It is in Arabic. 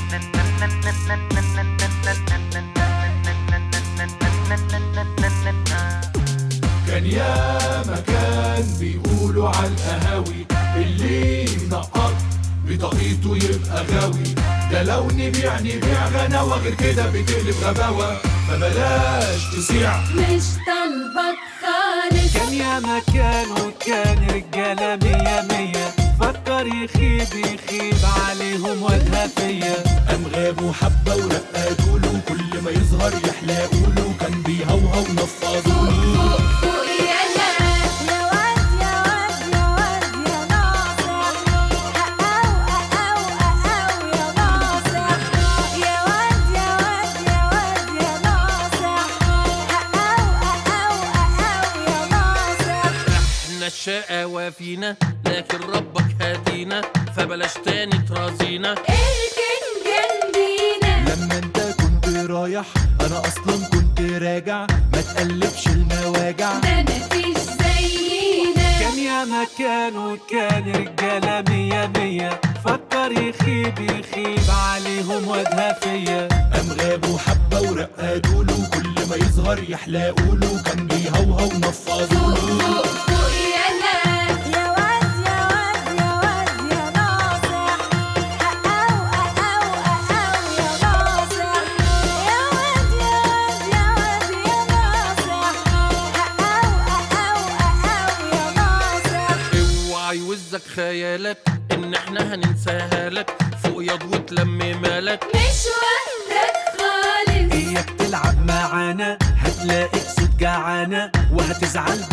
كان يا مكان بيقولوا على القهاوي اللي نقط بطاقيته يبقى غاوي، ده لو نبيع غناوة، غير كده بتقلب غباوة، فبلاش تسيع مش طالبك خالص. كان يا مكان وكان رجالة مية مية، فكر يخيب عليهم وجهة فيا، قام غابوا حبة ورقادوله، كل ما يظهر يحلاقوله، كان بيهوهو نفضوله. فوق فوق يا ناس، يا واد يا واد يا واد يا ناصح، أقاو يا ناصح، يا واد يا واد يا واد يا ناصح، أقاو يا ناصح. احنا الشقاوة فينا لكن ربك هدينا، فبلاش تاني ترازينا. اركن جنبينا لما انت كنت رايح انا اصلا كنت راجع، ما تقلبش المواجع، ده مفيش زينا. كان يا مكان وكان رجالة مية مية، فكر يخيب عليهم وجهة فيا، قام غابوا حبة ورقادوله، كل ما يظهر يحلاقوله، كان بيهوهو نفضوله. فوق فوق يا ناس، يا واد يا واد يا واد يا ناصح، أقاو يا ناصح، يا واد يا واد يا واد يا ناصح، أقاو يا ناصح. اوعى يوزك خيالك ان احنا هننساها لك، فوق ياض وتلم مالك. مش وقتك خالص. إياك تلعب معانا هتلاقيك صوت جعانة، وهتزعل